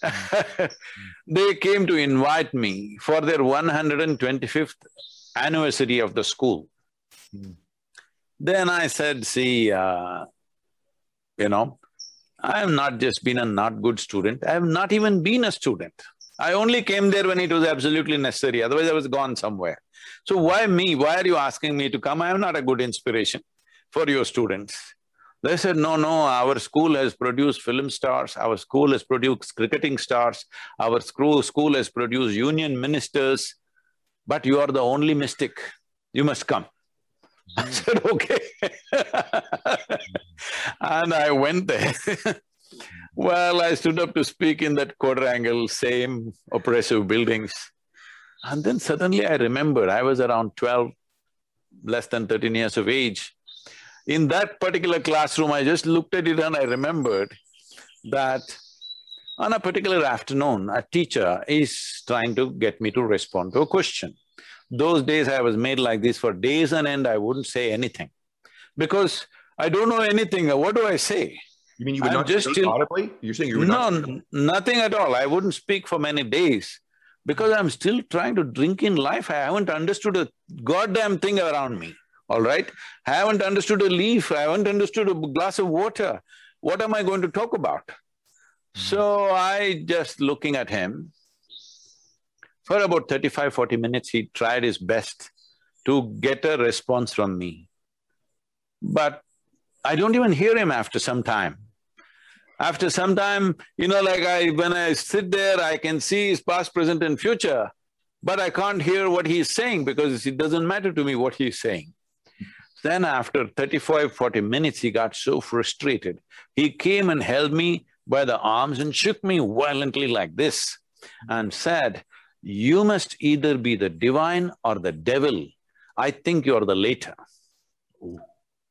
they came to invite me for their one hundred twenty-fifth anniversary of the school. Mm. Then I said, see, uh, you know, I have not just been a not good student, I have not even been a student. I only came there when it was absolutely necessary, otherwise I was gone somewhere. So why me? Why are you asking me to come? I am not a good inspiration for your students. They said, no, no, our school has produced film stars, our school has produced cricketing stars, our school, school has produced union ministers, but you are the only mystic, you must come. I said, okay. And I went there. Well, I stood up to speak in that quadrangle, same oppressive buildings. And then suddenly I remembered, I was around twelve, less than thirteen years of age. In that particular classroom, I just looked at it and I remembered that on a particular afternoon, a teacher is trying to get me to respond to a question. Those days I was made like this, for days on end I wouldn't say anything, because I don't know anything, what do I say? You mean you would I'm not just speak still, audibly? You're saying you would no, not… No, nothing at all, I wouldn't speak for many days, because I'm still trying to drink in life. I haven't understood a goddamn thing around me, all right? I haven't understood a leaf, I haven't understood a glass of water. What am I going to talk about? Mm-hmm. So I just looking at him. For about thirty-five, forty minutes, he tried his best to get a response from me. But I don't even hear him after some time. After some time, you know, like I… when I sit there, I can see his past, present and future, but I can't hear what he's saying because it doesn't matter to me what he's saying. Then after thirty-five, forty minutes, he got so frustrated. He came and held me by the arms and shook me violently like this and said, you must either be the divine or the devil. I think you're the later.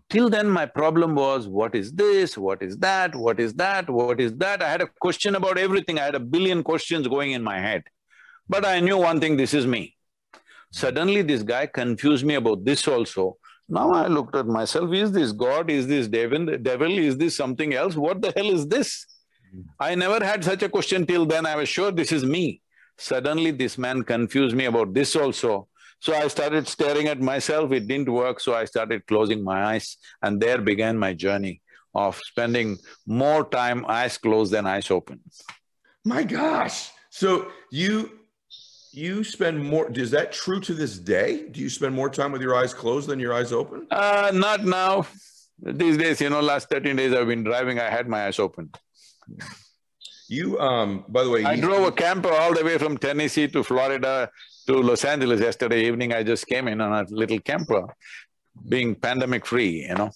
Till then my problem was, what is this, what is that, what is that, what is that? I had a question about everything, I had a billion questions going in my head. But I knew one thing, this is me. Suddenly this guy confused me about this also. Now I looked at myself, is this God, is this devil, devil, is this something else? What the hell is this? I never had such a question till then, I was sure this is me. Suddenly this man confused me about this also. So I started staring at myself, it didn't work, so I started closing my eyes, and there began my journey of spending more time eyes closed than eyes open. My gosh! So you… you spend more… is that true to this day? Do you spend more time with your eyes closed than your eyes open? Uh, not now. These days, you know, last thirteen days I've been driving, I had my eyes open. You, um, by the way… I you, drove a camper all the way from Tennessee to Florida to Los Angeles yesterday evening. I just came in on a little camper, being pandemic-free, you know.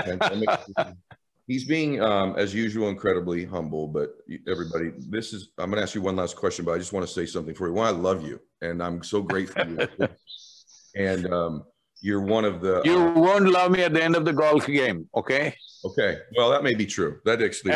He's being, um, as usual, incredibly humble, but everybody, this is… I'm going to ask you one last question, but I just want to say something for you. One, I love you, and I'm so grateful for you. And um, you're one of the… You uh, won't love me at the end of the golf game, okay? Okay, well, that may be true. That actually…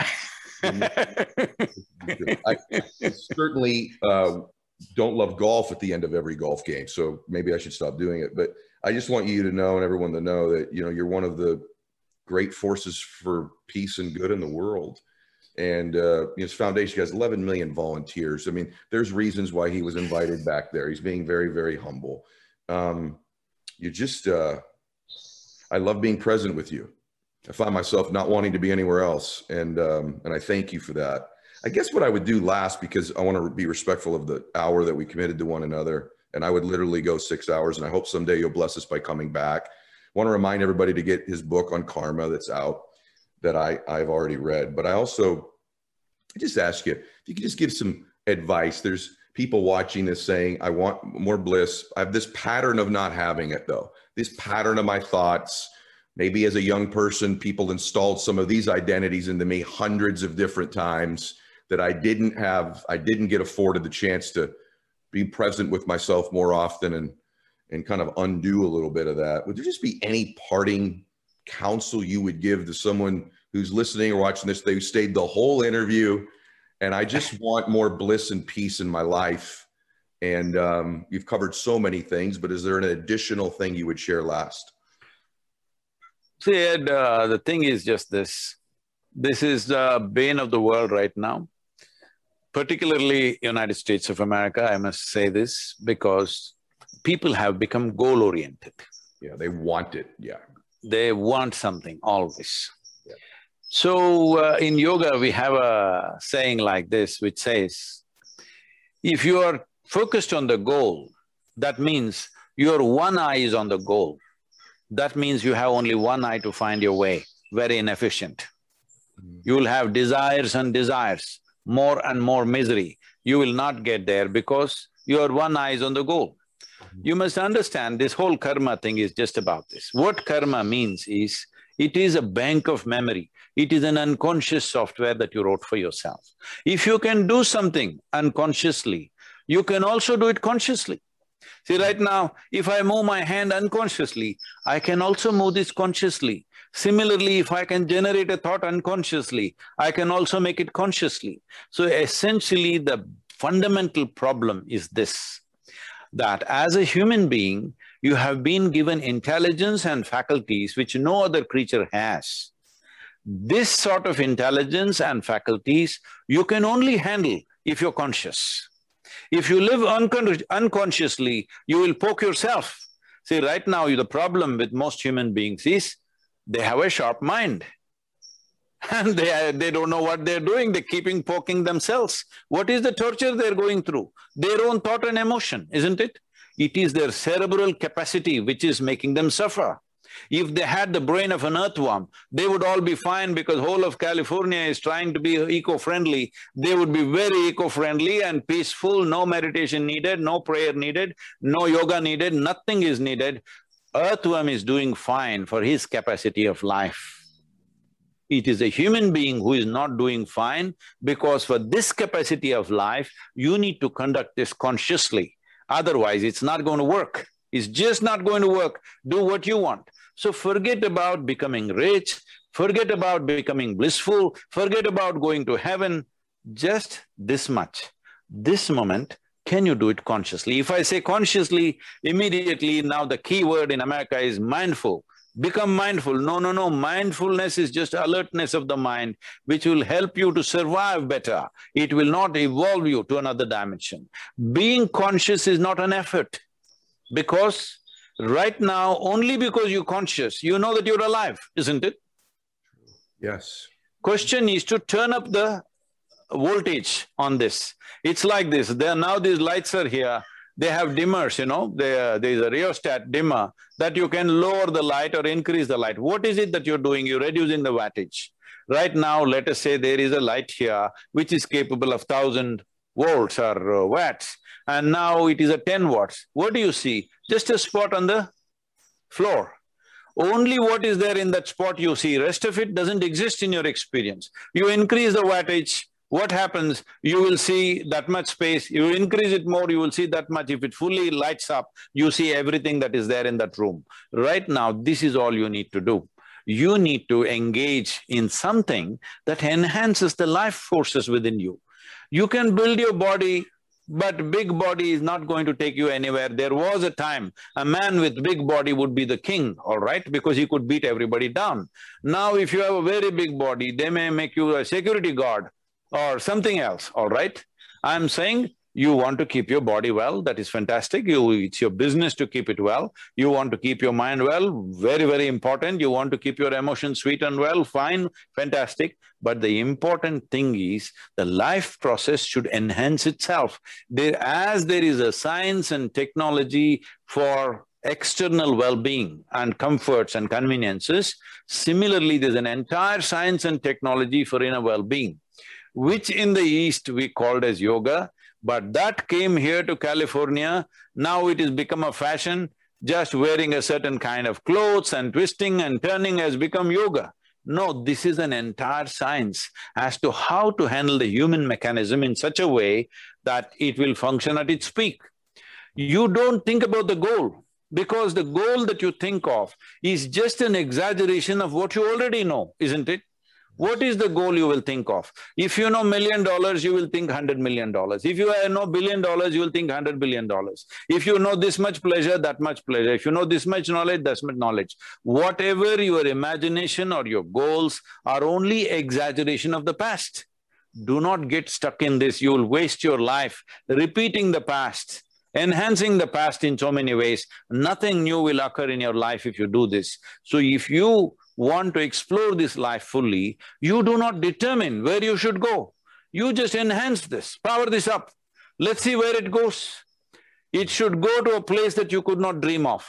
I, I certainly uh, don't love golf at the end of every golf game, so maybe I should stop doing it. But I just want you to know, and everyone to know, that you know you're one of the great forces for peace and good in the world. And uh, his foundation has eleven million volunteers. I mean, there's reasons why he was invited back there. He's being very, very humble. Um, you just… Uh, I love being present with you. I find myself not wanting to be anywhere else, and um, and I thank you for that. I guess what I would do last, because I want to be respectful of the hour that we committed to one another, and I would literally go six hours, and I hope someday you'll bless us by coming back. I want to remind everybody to get his book on karma that's out, that I, I've already read. But I also I just ask you, if you could just give some advice. There's people watching this saying, I want more bliss. I have this pattern of not having it, though. This pattern of my thoughts. Maybe as a young person, people installed some of these identities into me hundreds of different times that I didn't have, I didn't get afforded the chance to be present with myself more often and, and kind of undo a little bit of that. Would there just be any parting counsel you would give to someone who's listening or watching this? They stayed the whole interview, and I just want more bliss and peace in my life. And um, you've covered so many things, but is there an additional thing you would share last? See, Ed, uh, the thing is just this. This is the bane of the world right now, particularly United States of America. I must say this because people have become goal-oriented. Yeah, they want it, yeah. They want something always. Yeah. So uh, in yoga, we have a saying like this, which says, if you are focused on the goal, that means your one eye is on the goal. That means you have only one eye to find your way, very inefficient. You will have desires and desires, more and more misery. You will not get there because your one eye is on the goal. You must understand this whole karma thing is just about this. What karma means is, it is a bank of memory. It is an unconscious software that you wrote for yourself. If you can do something unconsciously, you can also do it consciously. See, right now, if I move my hand unconsciously, I can also move this consciously. Similarly, if I can generate a thought unconsciously, I can also make it consciously. So essentially, the fundamental problem is this, that as a human being, you have been given intelligence and faculties which no other creature has. This sort of intelligence and faculties you can only handle if you're conscious. If you live uncon unconsciously, you will poke yourself. See, right now, the problem with most human beings is they have a sharp mind. And they, they don't know what they're doing, they're keeping poking themselves. What is the torture they're going through? Their own thought and emotion, isn't it? It is their cerebral capacity which is making them suffer. If they had the brain of an earthworm, they would all be fine because whole of California is trying to be eco-friendly. They would be very eco-friendly and peaceful, no meditation needed, no prayer needed, no yoga needed, nothing is needed. Earthworm is doing fine for his capacity of life. It is a human being who is not doing fine because for this capacity of life, you need to conduct this consciously. Otherwise, it's not going to work. It's just not going to work. Do what you want. So forget about becoming rich, forget about becoming blissful, forget about going to heaven. Just this much, this moment, can you do it consciously? If I say consciously, immediately now the key word in America is mindful. Become mindful. No, no, no, mindfulness is just alertness of the mind which will help you to survive better. It will not evolve you to another dimension. Being conscious is not an effort, because right now, only because you're conscious, you know that you're alive, isn't it? Yes. Question is to turn up the voltage on this. It's like this, there now these lights are here, they have dimmers, you know, there there's a rheostat dimmer that you can lower the light or increase the light. What is it that you're doing? You're reducing the wattage. Right now, let us say there is a light here which is capable of thousand volts or uh, watts, and now it is at ten watts. What do you see? Just a spot on the floor. Only what is there in that spot you see, rest of it doesn't exist in your experience. You increase the wattage, what happens? You will see that much space, you increase it more, you will see that much. If it fully lights up, you see everything that is there in that room. Right now, this is all you need to do. You need to engage in something that enhances the life forces within you. You can build your body, but big body is not going to take you anywhere. There was a time a man with big body would be the king, all right, because he could beat everybody down. Now if you have a very big body, they may make you a security guard or something else, all right? I'm saying you want to keep your body well, that is fantastic. You, it's your business to keep it well. You want to keep your mind well, very, very important. You want to keep your emotions sweet and well, fine, fantastic. But the important thing is the life process should enhance itself. There, as there is a science and technology for external well-being and comforts and conveniences, similarly there's an entire science and technology for inner well-being, which in the East we called as yoga, but that came here to California. Now it has become a fashion. Just wearing a certain kind of clothes and twisting and turning has become yoga. No, this is an entire science as to how to handle the human mechanism in such a way that it will function at its peak. You don't think about the goal, because the goal that you think of is just an exaggeration of what you already know, isn't it? What is the goal you will think of? If you know million dollars, you will think hundred million dollars. If you know billion dollars, you will think hundred billion dollars. If you know this much pleasure, that much pleasure. If you know this much knowledge, that much knowledge. Whatever your imagination or your goals are only exaggeration of the past. Do not get stuck in this. You will waste your life repeating the past, enhancing the past in so many ways. Nothing new will occur in your life if you do this. So if you want to explore this life fully, you do not determine where you should go. You just enhance this, power this up. Let's see where it goes. It should go to a place that you could not dream of.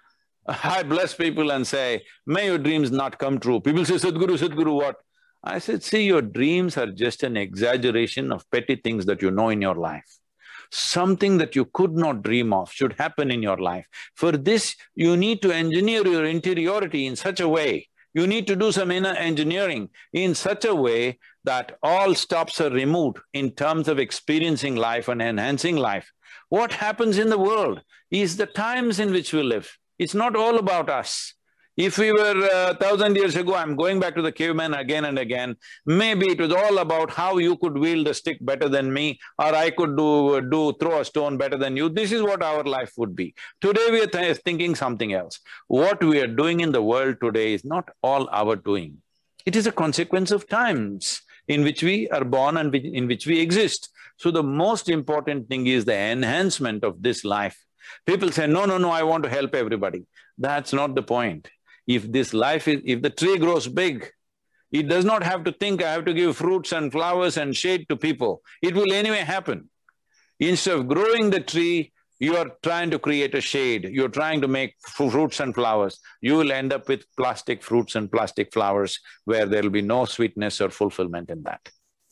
I bless people and say, may your dreams not come true. People say, Sadhguru, Sadhguru, what? I said, see, your dreams are just an exaggeration of petty things that you know in your life. Something that you could not dream of should happen in your life. For this, you need to engineer your interiority in such a way. You need to do some inner engineering in such a way that all stops are removed in terms of experiencing life and enhancing life. What happens in the world is the times in which we live. It's not all about us. If we were a uh, thousand years ago, I'm going back to the caveman again and again, maybe it was all about how you could wield a stick better than me, or I could do… do… throw a stone better than you. This is what our life would be. Today we are th thinking something else. What we are doing in the world today is not all our doing. It is a consequence of times in which we are born and in which we exist. So the most important thing is the enhancement of this life. People say, no, no, no, I want to help everybody. That's not the point. If this life is… if the tree grows big, it does not have to think, I have to give fruits and flowers and shade to people. It will anyway happen. Instead of growing the tree, you are trying to create a shade, you're trying to make fruits and flowers. You will end up with plastic fruits and plastic flowers where there will be no sweetness or fulfillment in that.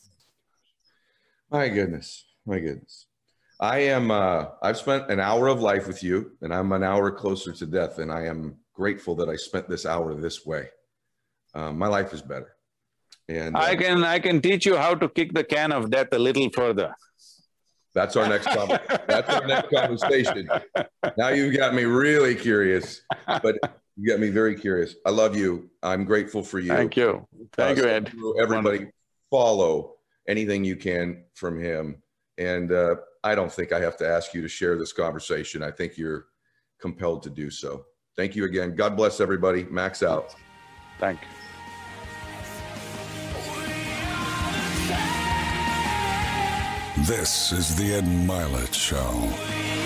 My goodness, my goodness. I am… Uh, I've spent an hour of life with you, and I'm an hour closer to death, and I am grateful that I spent this hour this way. Um, my life is better. And uh, I can… I can teach you how to kick the can of death a little further. That's our next conversation. That's our next conversation. Now you've got me really curious, but you got me very curious. I love you. I'm grateful for you. Thank you. Thank uh, you, Ed. Everybody Wonderful. Follow anything you can from him. And uh, I don't think I have to ask you to share this conversation. I think you're compelled to do so. Thank you again. God bless everybody. Max out. Thank you. This is the Ed Milet Show.